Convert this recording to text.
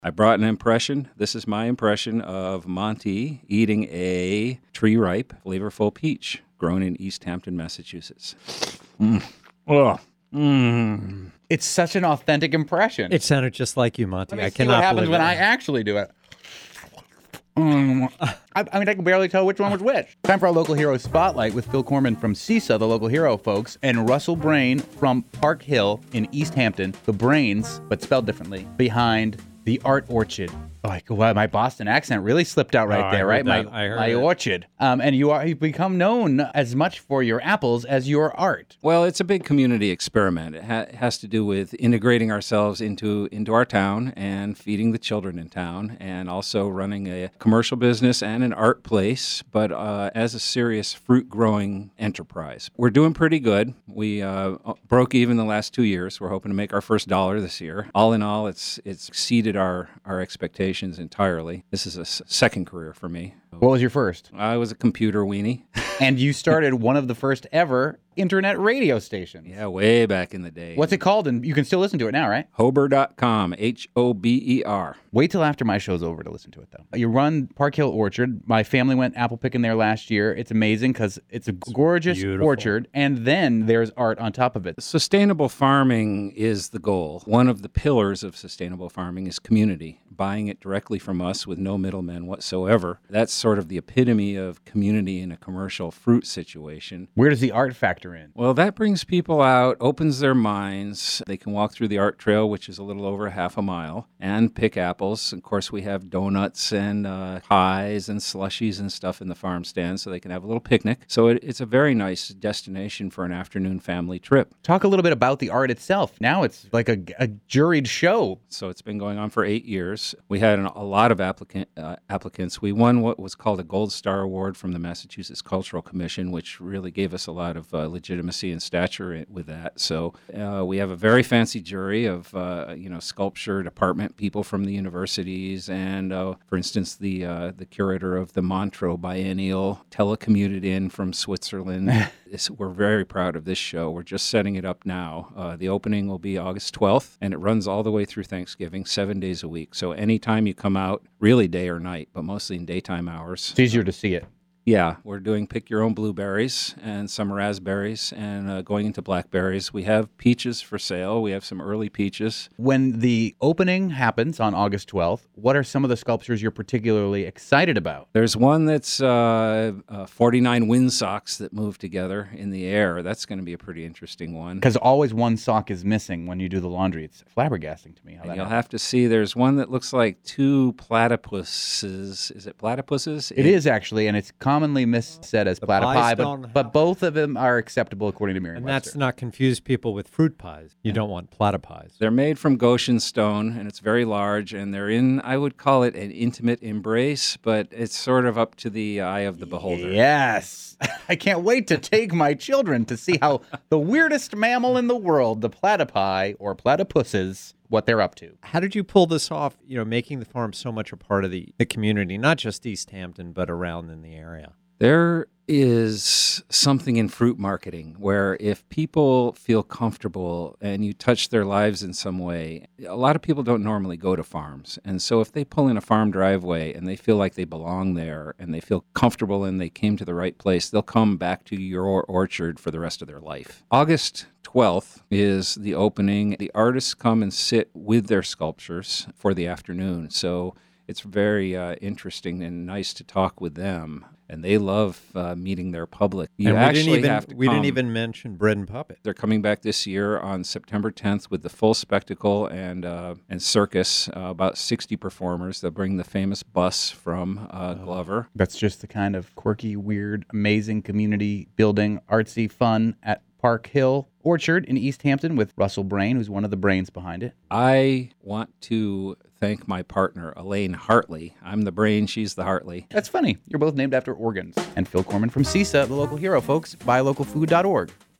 I brought an impression. This is my impression of Monty eating a tree-ripe, flavorful peach grown in East Hampton, Massachusetts. Oh. It's such an authentic impression. It sounded just like you, Monty. Let me I see cannot what happens believe when it. I actually do it. I can barely tell which one was which. Time for our local hero spotlight with Phil Corman from CISA, the local hero, folks, and Russell Brain from Park Hill in East Hampton, the brains, but spelled differently, behind the Art Orchard. Wow, my Boston accent really slipped out right there, right? My orchard. And you've become known as much for your apples as your art. Well, it's a big community experiment. It has to do with integrating ourselves into our town and feeding the children in town, and also running a commercial business and an art place, but as a serious fruit-growing enterprise. We're doing pretty good. We broke even the last 2 years. We're hoping to make our first $1 this year. All in all, it's exceeded our expectations entirely. This is a second career for me. What was your first? I was a computer weenie. And you started one of the first ever internet radio stations. Yeah, way back in the day. What's it called? And you can still listen to it now, right? Hober.com, Hober. Wait till after my show's over to listen to it, though. You run Park Hill Orchard. My family went apple picking there last year. It's amazing because it's a gorgeous orchard, and then there's art on top of it. Sustainable farming is the goal. One of the pillars of sustainable farming is community, buying it directly from us with no middlemen whatsoever. That's sort of the epitome of community in a commercial fruit situation. Where does the art factor in? Well, that brings people out, opens their minds. They can walk through the art trail, which is a little over half a mile, and pick apples. Of course, we have donuts and pies and slushies and stuff in the farm stand, so they can have a little picnic. So it's a very nice destination for an afternoon family trip. Talk a little bit about the art itself. Now it's like a juried show. So it's been going on for 8 years. We had a lot of applicants. We won what was called a Gold Star Award from the Massachusetts Cultural Commission, which really gave us a lot of legitimacy and stature with that. So we have a very fancy jury of sculpture department people from the universities, and for instance, the curator of the Montreux Biennial telecommuted in from Switzerland. We're very proud of this show. We're just setting it up now. The opening will be August 12th, and it runs all the way through Thanksgiving, 7 days a week. So anytime you come out, really day or night, but mostly in daytime hours. It's easier to see it. Yeah, we're doing pick your own blueberries and some raspberries and going into blackberries. We have peaches for sale. We have some early peaches. When the opening happens on August 12th, what are some of the sculptures you're particularly excited about? There's one that's 49 wind socks that move together in the air. That's going to be a pretty interesting one. Because always one sock is missing when you do the laundry. It's flabbergasting to me how that You'll happens. have to see. There's one that looks like two platypuses. Is it platypuses? It is actually, and it's commonly missaid as platypi, but both of them are acceptable according to Merriam-Webster. And that's not confuse people with fruit pies. You don't want platypies. They're made from Goshen stone, and it's very large, and they're in, I would call it an intimate embrace, but it's sort of up to the eye of the beholder. Yes. I can't wait to take my children to see how the weirdest mammal in the world, the platypi or platypuses, what they're up to. How did you pull this off, making the farm so much a part of the community, not just East Hampton, but around in the area? There is something in fruit marketing where if people feel comfortable and you touch their lives in some way, a lot of people don't normally go to farms. And so if they pull in a farm driveway and they feel like they belong there and they feel comfortable and they came to the right place, they'll come back to your orchard for the rest of their life. August 12th is the opening. The artists come and sit with their sculptures for the afternoon. So it's very interesting and nice to talk with them. And they love meeting their public. You actually have to come. We didn't even mention Bread and Puppet. They're coming back this year on September 10th with the full spectacle and circus, about 60 performers. They'll bring the famous bus from Glover. That's just the kind of quirky, weird, amazing community building, artsy fun at Park Hill Orchard in East Hampton with Russell Brain, who's one of the brains behind it. I want to thank my partner, Elaine Hartley. I'm the brain, she's the Hartley. That's funny. You're both named after organs. And Phil Corman from CISA, the local hero, folks. BuyLocalFood.org.